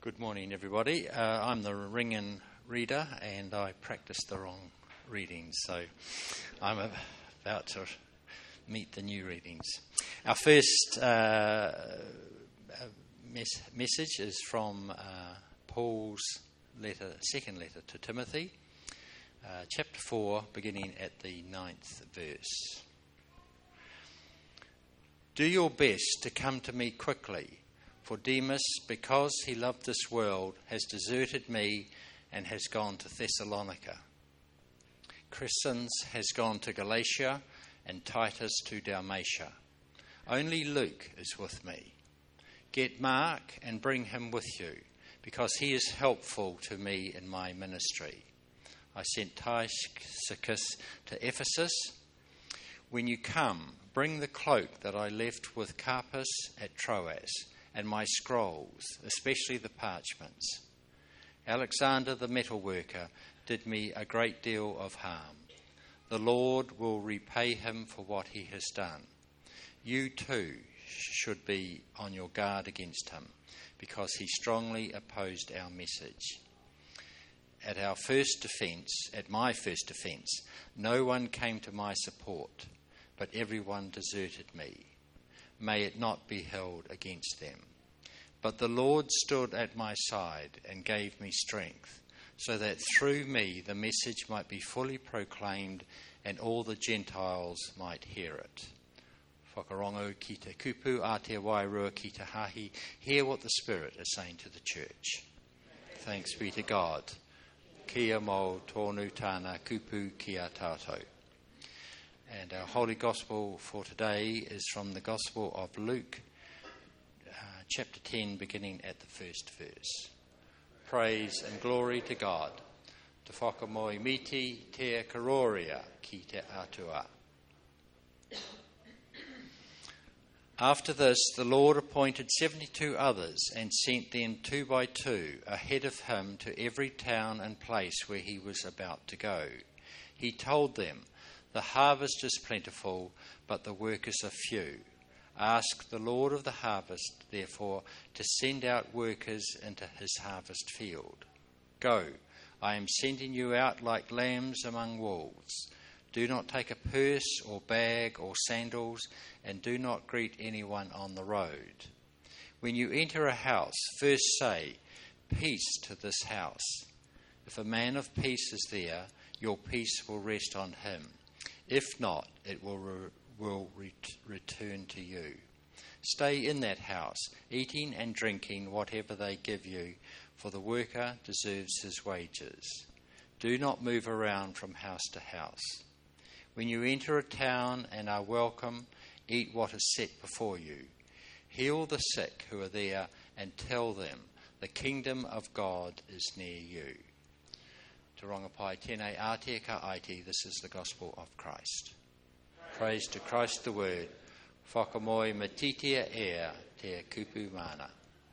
Good morning, everybody. I'm the Ringan reader, and I practiced the wrong readings, so I'm about to meet the new readings. Our first message is from Paul's second letter to Timothy, chapter 4, beginning at the 9th verse. Do your best to come to me quickly, for Demas, because he loved this world, has deserted me and has gone to Thessalonica. Crescens has gone to Galatia and Titus to Dalmatia. Only Luke is with me. Get Mark and bring him with you, because he is helpful to me in my ministry. I sent Tychicus to Ephesus. When you come, bring the cloak that I left with Carpus at Troas, and my scrolls, especially the parchments. Alexander the metalworker did me a great deal of harm. The Lord will repay him for what he has done. You too should be on your guard against him, because he strongly opposed our message. At my first defence, no one came to my support, but everyone deserted me. May it not be held against them. But the Lord stood at my side and gave me strength, so that through me the message might be fully proclaimed and all the Gentiles might hear it. Whakarongo ki te kupu a te wairua ki te hahi. Hear what the Spirit is saying to the church. Thanks be to God. Kia mo tonu tāna kupu kia tātou. And our Holy Gospel for today is from the Gospel of Luke, chapter 10, beginning at the first verse. Praise and glory to God. Te whakamoi miti te karoria ki te atua. After this, the Lord appointed 72 others and sent them 2 by 2 ahead of him to every town and place where he was about to go. He told them, "The harvest is plentiful, but the workers are few. Ask the Lord of the harvest, therefore, to send out workers into his harvest field. Go, I am sending you out like lambs among wolves. Do not take a purse or bag or sandals, and do not greet anyone on the road. When you enter a house, first say, 'Peace to this house.' If a man of peace is there, your peace will rest on him. If not, it will return to you. Stay in that house, eating and drinking whatever they give you, for the worker deserves his wages. Do not move around from house to house. When you enter a town and are welcome, eat what is set before you. Heal the sick who are there and tell them, the kingdom of God is near you." Te rongapai tēnei ātea ka aiti, this is the gospel of Christ. Praise to Christ the Word. Whakamoi matitia ea te kupu mana.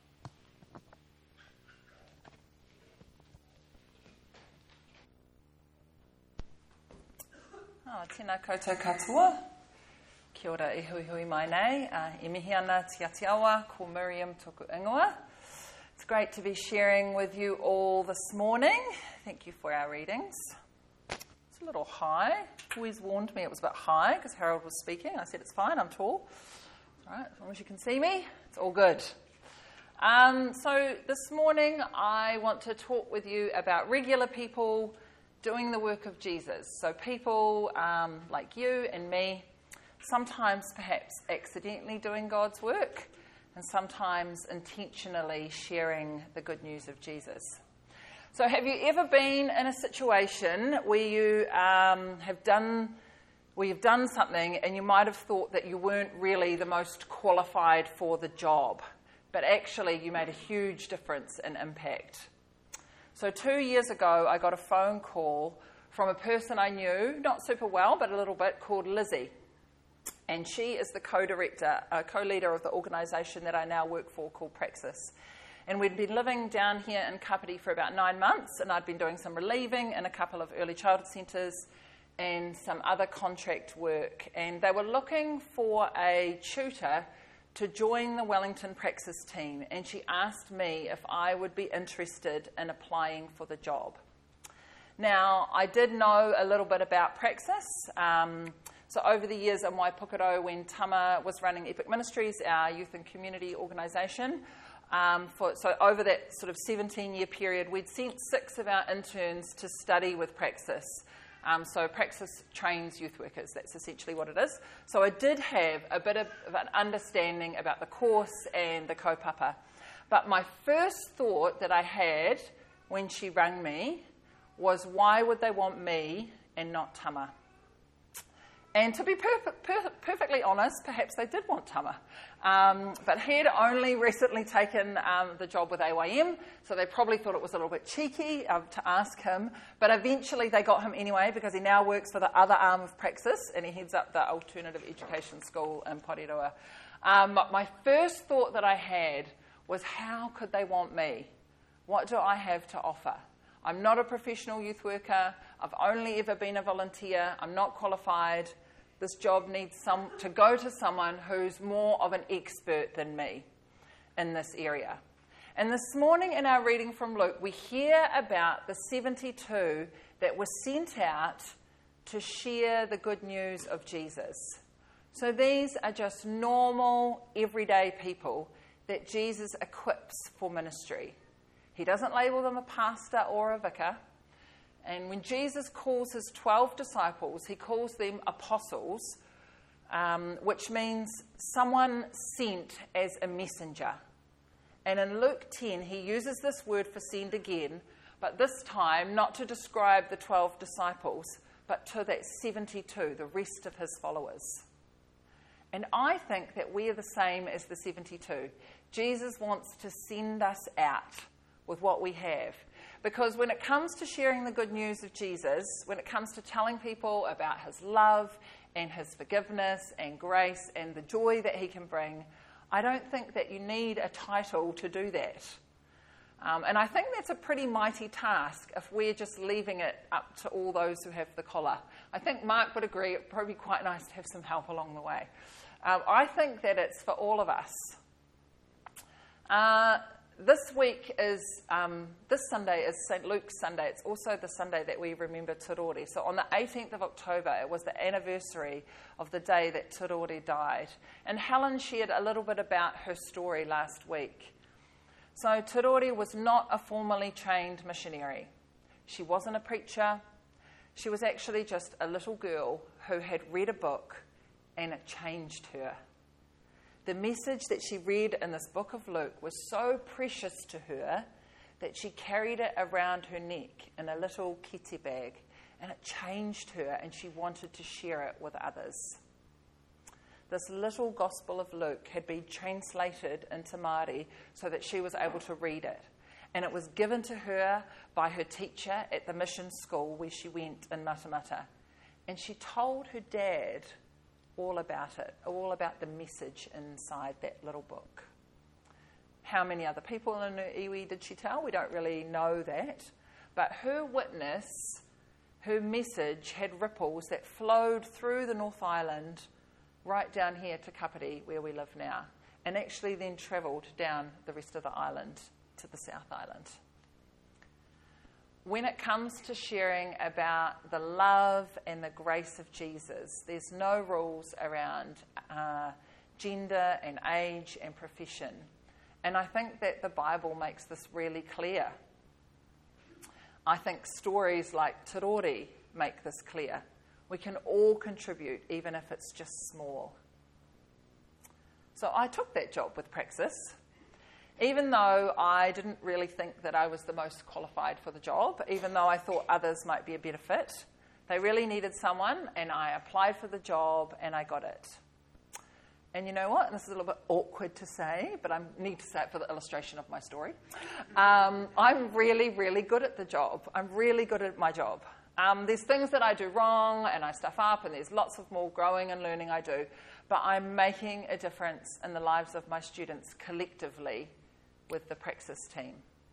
Tēnā koutou katoa. Kia ora e hui hui mai nei. E mihi ana tia te awa, ko Miriam toku ingoa. It's great to be sharing with you all this morning. Thank you for our readings. It's a little high. Always warned me it was a bit high because Harold was speaking. I said, it's fine, I'm tall. All right, as long as you can see me, it's all good. So this morning I want to talk with you about regular people doing the work of Jesus. So people like you and me, sometimes perhaps accidentally doing God's work, and sometimes intentionally sharing the good news of Jesus. So have you ever been in a situation where you have done something and you might have thought that you weren't really the most qualified for the job, but actually you made a huge difference and impact? So 2 years ago, I got a phone call from a person I knew, not super well, but a little bit, called Lizzie. And she is the co-leader of the organisation that I now work for called Praxis. And we'd been living down here in Kapiti for about 9 months, and I'd been doing some relieving in a couple of early childhood centres and some other contract work. And they were looking for a tutor to join the Wellington Praxis team, and she asked me if I would be interested in applying for the job. Now, I did know a little bit about Praxis. So over the years in Waipukaro, when Tama was running Epic Ministries, our youth and community organisation, so over that sort of 17-year period, we'd sent 6 of our interns to study with Praxis. So Praxis trains youth workers, that's essentially what it is. So I did have a bit of an understanding about the course and the kaupapa. But my first thought that I had when she rang me was, why would they want me and not Tama? And to be perfectly honest, perhaps they did want Tama. But he had only recently taken the job with AYM, so they probably thought it was a little bit cheeky to ask him. But eventually they got him anyway, because he now works for the other arm of Praxis, and he heads up the alternative education school in Porirua. My first thought that I had was, how could they want me? What do I have to offer? I'm not a professional youth worker. I've only ever been a volunteer. I'm not qualified. This job needs to go to someone who's more of an expert than me in this area. And this morning in our reading from Luke, we hear about the 72 that were sent out to share the good news of Jesus. So these are just normal, everyday people that Jesus equips for ministry. He doesn't label them a pastor or a vicar. And when Jesus calls his 12 disciples, he calls them apostles, which means someone sent as a messenger. And in Luke 10, he uses this word for send again, but this time not to describe the 12 disciples, but to that 72, the rest of his followers. And I think that we are the same as the 72. Jesus wants to send us out with what we have. Because when it comes to sharing the good news of Jesus, when it comes to telling people about his love and his forgiveness and grace and the joy that he can bring, I don't think that you need a title to do that. And I think that's a pretty mighty task if we're just leaving it up to all those who have the collar. I think Mark would agree it would probably be quite nice to have some help along the way. I think that it's for all of us. This Sunday is St. Luke's Sunday. It's also the Sunday that we remember Te Rori. So on the 18th of October, it was the anniversary of the day that Te Rori died. And Helen shared a little bit about her story last week. So Te Rori was not a formally trained missionary. She wasn't a preacher. She was actually just a little girl who had read a book and it changed her. The message that she read in this book of Luke was so precious to her that she carried it around her neck in a little kete bag, and it changed her and she wanted to share it with others. This little Gospel of Luke had been translated into Māori so that she was able to read it. And it was given to her by her teacher at the mission school where she went in Matamata. And she told her dad all about it, all about the message inside that little book. How many other people in her iwi did she tell? We don't really know that. But her witness, her message had ripples that flowed through the North Island right down here to Kapiti, where we live now, and actually then travelled down the rest of the island to the South Island. When it comes to sharing about the love and the grace of Jesus, there's no rules around gender and age and profession. And I think that the Bible makes this really clear. I think stories like Te Rori make this clear. We can all contribute, even if it's just small. So I took that job with Praxis. Even though I didn't really think that I was the most qualified for the job, even though I thought others might be a better fit, they really needed someone, and I applied for the job, and I got it. And you know what? And this is a little bit awkward to say, but I need to say it for the illustration of my story. I'm really, really good at the job. I'm really good at my job. There's things that I do wrong, and I stuff up, and there's lots of more growing and learning I do, but I'm making a difference in the lives of my students collectively with the Praxis team.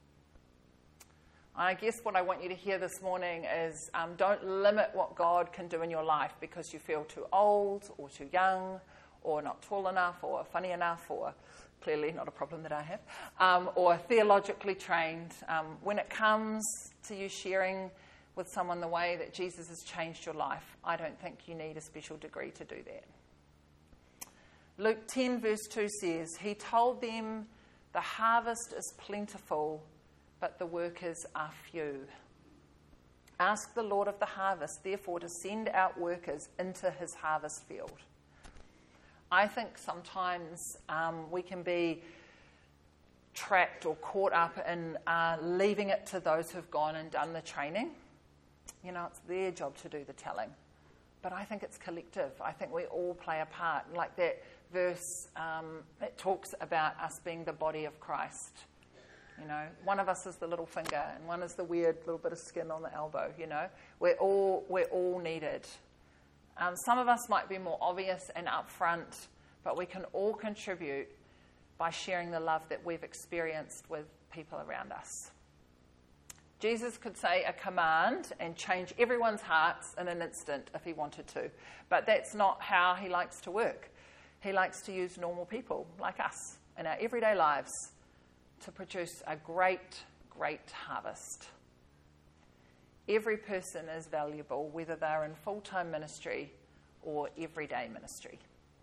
I guess what I want you to hear this morning is don't limit what God can do in your life because you feel too old or too young or not tall enough, or funny enough, or clearly not a problem that I have, or theologically trained. When it comes to you sharing with someone the way that Jesus has changed your life, I don't think you need a special degree to do that. Luke 10 verse 2 says, He told them, the harvest is plentiful, but the workers are few. Ask the Lord of the harvest, therefore, to send out workers into his harvest field. I think sometimes we can be trapped or caught up in leaving it to those who've gone and done the training. You know, it's their job to do the telling. But I think it's collective. I think we all play a part. Like that verse, it talks about us being the body of Christ. You know, one of us is the little finger and one is the weird little bit of skin on the elbow, you know. We're all needed. Some of us might be more obvious and upfront, but we can all contribute by sharing the love that we've experienced with people around us. Jesus could say a command and change everyone's hearts in an instant if he wanted to. But that's not how he likes to work. He likes to use normal people like us in our everyday lives to produce a great, great harvest. Every person is valuable, whether they're in full-time ministry or everyday ministry.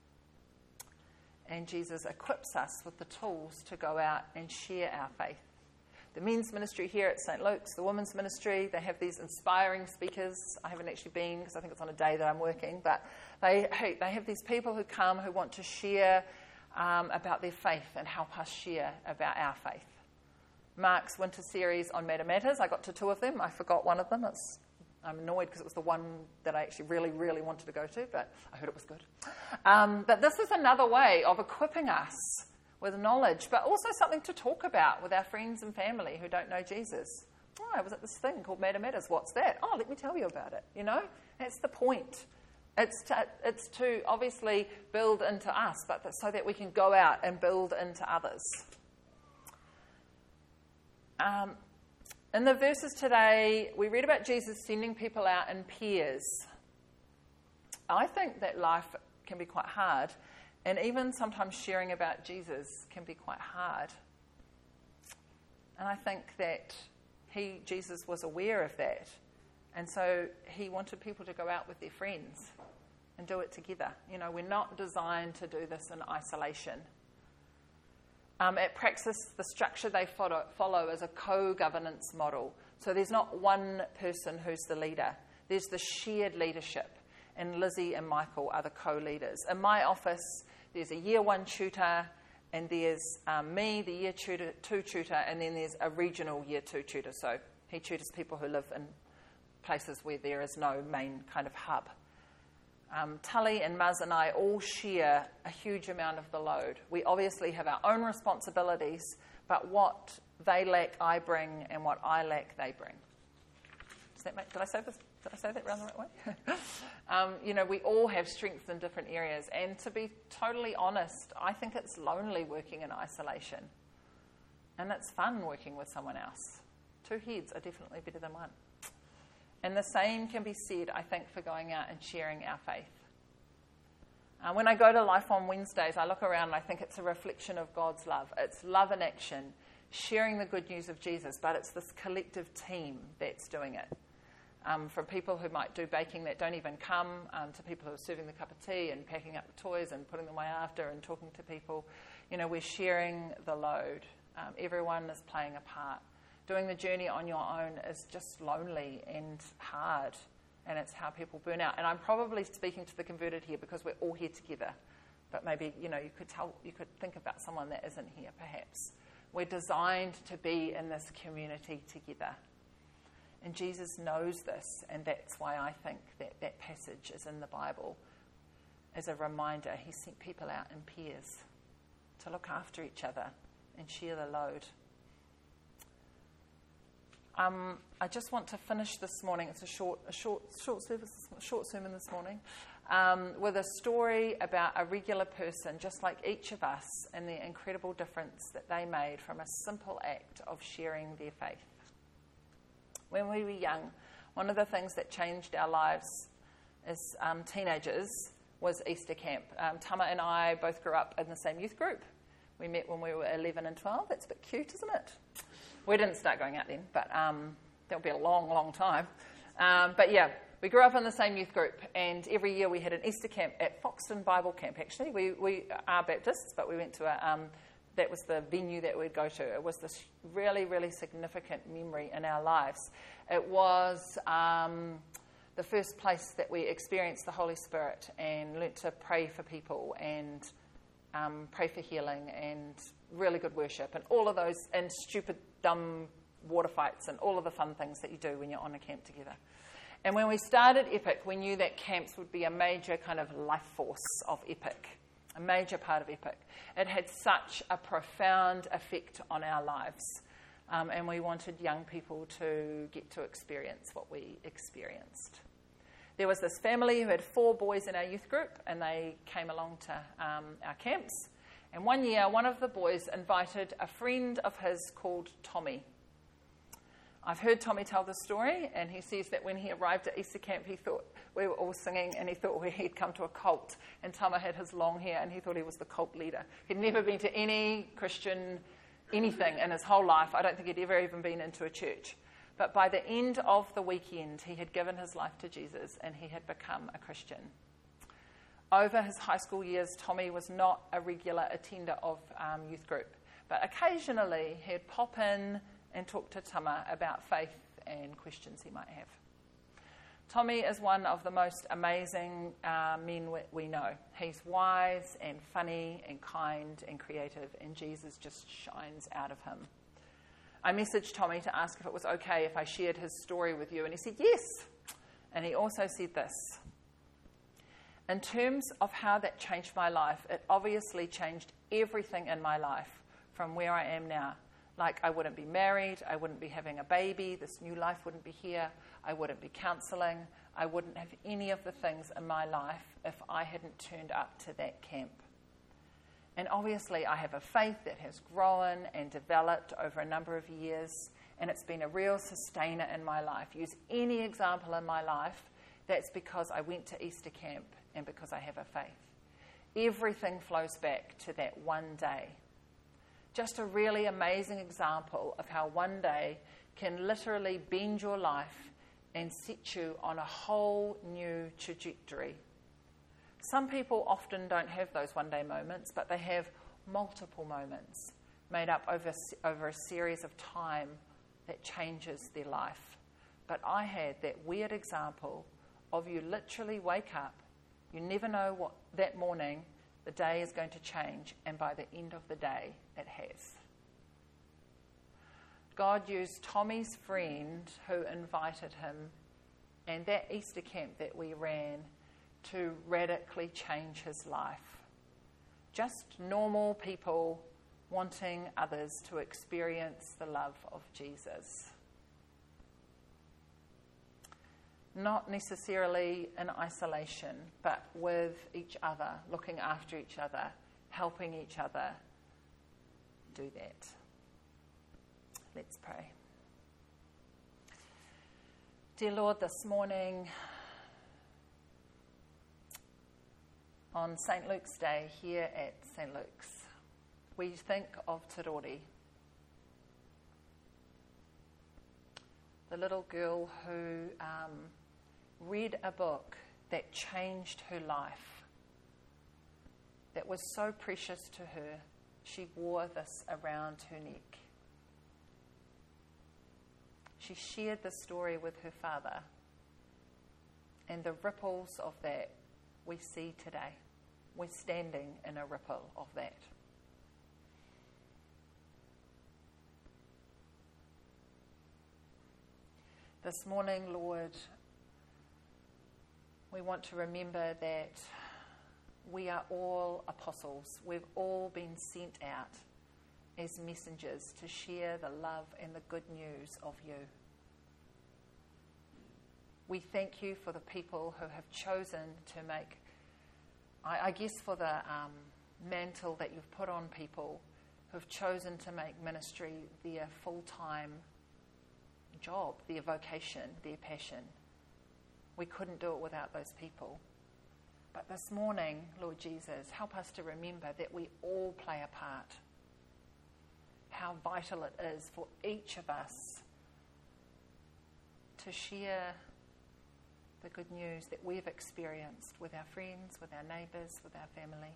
And Jesus equips us with the tools to go out and share our faith. The men's ministry here at St. Luke's, the women's ministry, they have these inspiring speakers. I haven't actually been because I think it's on a day that I'm working, but they have these people who come who want to share about their faith and help us share about our faith. Mark's winter series on Matter Matters, I got to 2 of them. I forgot one of them. I'm annoyed because it was the one that I actually really, really wanted to go to, but I heard it was good. But this is another way of equipping us with knowledge, but also something to talk about with our friends and family who don't know Jesus. Oh, I was at this thing called Matter Matters. What's that? Oh, let me tell you about it. You know, that's the point. It's to obviously build into us, but so that we can go out and build into others. In the verses today, we read about Jesus sending people out in pairs. I think that life can be quite hard, and even sometimes sharing about Jesus can be quite hard. And I think that Jesus was aware of that. And so he wanted people to go out with their friends and do it together. You know, we're not designed to do this in isolation. At Praxis, the structure they follow is a co-governance model. So there's not one person who's the leader. There's the shared leadership. And Lizzie and Michael are the co-leaders. In my office, there's a year 1 tutor, and there's me, the year 2 tutor, and then there's a regional year 2 tutor. So he tutors people who live in places where there is no main kind of hub. Tully and Muz and I all share a huge amount of the load. We obviously have our own responsibilities, but what they lack, I bring, and what I lack, they bring. Did I say this? Did I say that around the right way? You know, we all have strengths in different areas. And to be totally honest, I think it's lonely working in isolation. And it's fun working with someone else. 2 heads are definitely better than 1. And the same can be said, I think, for going out and sharing our faith. When I go to Life on Wednesdays, I look around and I think it's a reflection of God's love. It's love in action, sharing the good news of Jesus, but it's this collective team that's doing it. From people who might do baking that don't even come, to people who are serving the cup of tea and packing up the toys and putting them away after and talking to people. You know, we're sharing the load. Everyone is playing a part. Doing the journey on your own is just lonely and hard, and it's how people burn out. And I'm probably speaking to the converted here because we're all here together. But maybe, you know, you could think about someone that isn't here, perhaps. We're designed to be in this community together. And Jesus knows this, and that's why I think that passage is in the Bible as a reminder. He sent people out in pairs to look after each other and share the load. I just want to finish this morning. It's a short sermon this morning, with a story about a regular person, just like each of us, and the incredible difference that they made from a simple act of sharing their faith. When we were young, one of the things that changed our lives as teenagers was Easter camp. Tama and I both grew up in the same youth group. We met when we were 11 and 12. That's a bit cute, isn't it? We didn't start going out then, but that'll be a long, long time. But yeah, we grew up in the same youth group, and every year we had an Easter camp at Foxton Bible Camp, actually. We are Baptists, but we went to that was the venue that we'd go to. It was this really, really significant memory in our lives. It was the first place that we experienced the Holy Spirit and learnt to pray for people and pray for healing and really good worship and all of those, and stupid, dumb water fights and all of the fun things that you do when you're on a camp together. And when we started Epic, we knew that camps would be a major kind of life force of Epic, a major part of Epic. It had such a profound effect on our lives, and we wanted young people to get to experience what we experienced. There was this family who had 4 boys in our youth group, and they came along to our camps. And one year, one of the boys invited a friend of his called Tommy. I've heard Tommy tell the story, and he says that when he arrived at Easter camp, he thought we were all singing, and he thought he'd come to a cult. And Tama had his long hair, and he thought he was the cult leader. He'd never been to any Christian anything in his whole life. I don't think he'd ever even been into a church. But by the end of the weekend, he had given his life to Jesus, and he had become a Christian. Over his high school years, Tommy was not a regular attender of youth group, but occasionally he'd pop in and talk to Tama about faith and questions he might have. Tommy is one of the most amazing men we know. He's wise and funny and kind and creative, and Jesus just shines out of him. I messaged Tommy to ask if it was okay if I shared his story with you, and he said yes. And he also said this: in terms of how that changed my life, it obviously changed everything in my life from where I am now. Like, I wouldn't be married, I wouldn't be having a baby, this new life wouldn't be here, I wouldn't be counselling, I wouldn't have any of the things in my life if I hadn't turned up to that camp. And obviously I have a faith that has grown and developed over a number of years, and it's been a real sustainer in my life. Use any example in my life, that's because I went to Easter camp and because I have a faith. Everything flows back to that one day. Just a really amazing example of how one day can literally bend your life and set you on a whole new trajectory. Some people often don't have those one-day moments, but they have multiple moments made up over a series of time that changes their life. But I had that weird example of you literally wake up, you never know what that morning the day is going to change, and by the end of the day, it has. God used Tommy's friend who invited him and that Easter camp that we ran to radically change his life. Just normal people wanting others to experience the love of Jesus. Not necessarily in isolation, but with each other, looking after each other, helping each other do that. Let's pray. Dear Lord, this morning on St. Luke's Day here at St. Luke's, we think of Te Rori, the little girl who read a book that changed her life, that was so precious to her, she wore this around her neck. She shared the story with her father, and the ripples of that we see today. We're standing in a ripple of that. This morning, Lord, we want to remember that we are all apostles. We've all been sent out as messengers to share the love and the good news of you. We thank you for the people who have chosen to make, I guess for the mantle that you've put on people who've chosen to make ministry their full-time job, their vocation, their passion. We couldn't do it without those people. But this morning, Lord Jesus, help us to remember that we all play a part. How vital it is for each of us to share the good news that we've experienced with our friends, with our neighbours, with our family.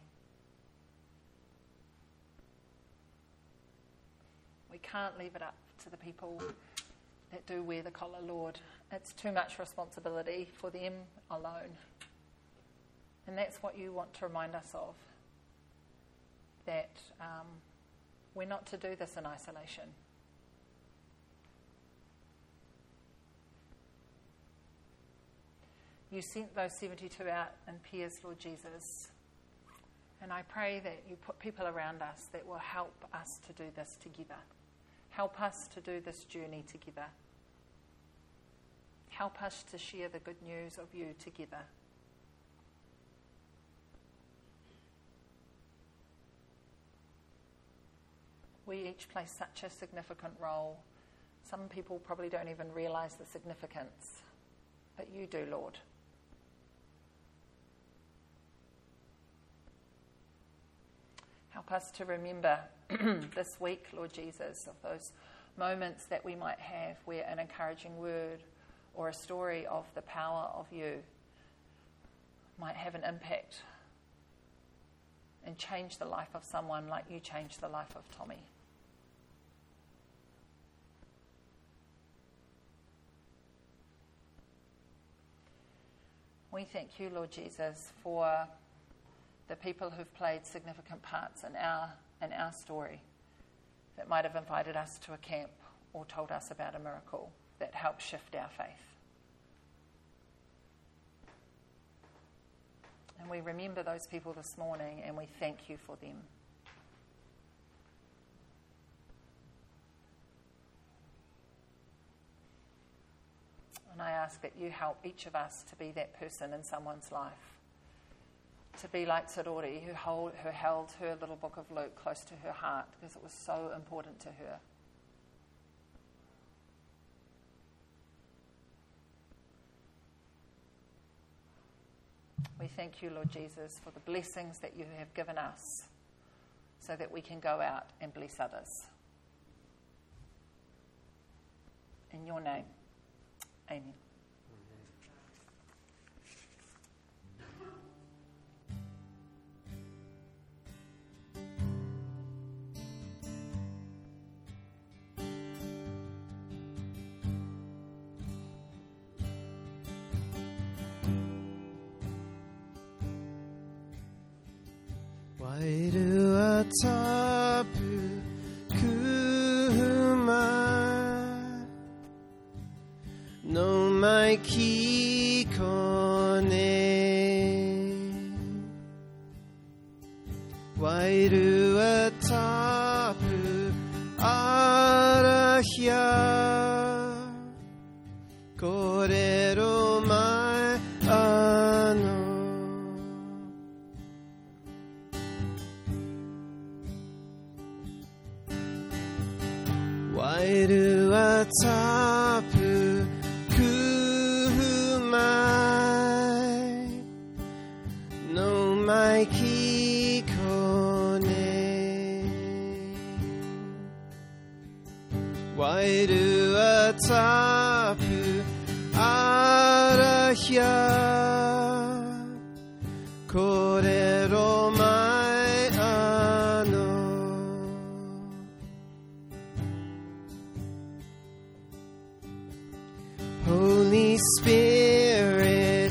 We can't leave it up to the people that do wear the collar, Lord. It's too much responsibility for them alone. And that's what you want to remind us of, that we're not to do this in isolation. You sent those 72 out in pairs, Lord Jesus. And I pray that you put people around us that will help us to do this together. Help us to do this journey together. Help us to share the good news of you together. We each play such a significant role. Some people probably don't even realise the significance, but you do, Lord. Help us to remember this week, Lord Jesus, of those moments that we might have where an encouraging word or a story of the power of you might have an impact and change the life of someone like you changed the life of Tommy. We thank you, Lord Jesus, for the people who've played significant parts in our story, that might have invited us to a camp or told us about a miracle that helped shift our faith. And we remember those people this morning and we thank you for them. And I ask that you help each of us to be that person in someone's life, to be like Sarori, who held her little book of Luke close to her heart because it was so important to her. We thank you, Lord Jesus, for the blessings that you have given us so that we can go out and bless others. In your name, amen. Wairua tapu kuhuma no mai ki kone Wairua tapu arahia korero mai ano Wairua tapu kuhumai no mai ki kone Wairua tapu arahia korero mai ano Holy Spirit,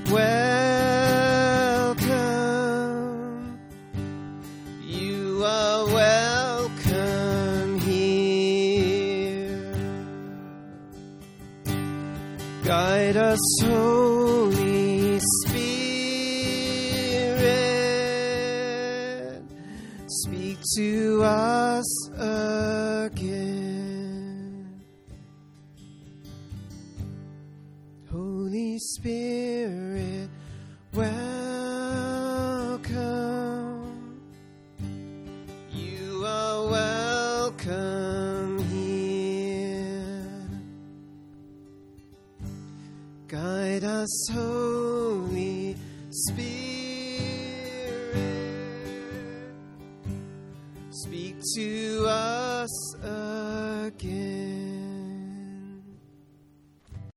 welcome. You are welcome here. Guide us, Holy Spirit. Speak to us again. Holy Spirit, welcome. You are welcome here. Guide us, Holy Spirit. to us again.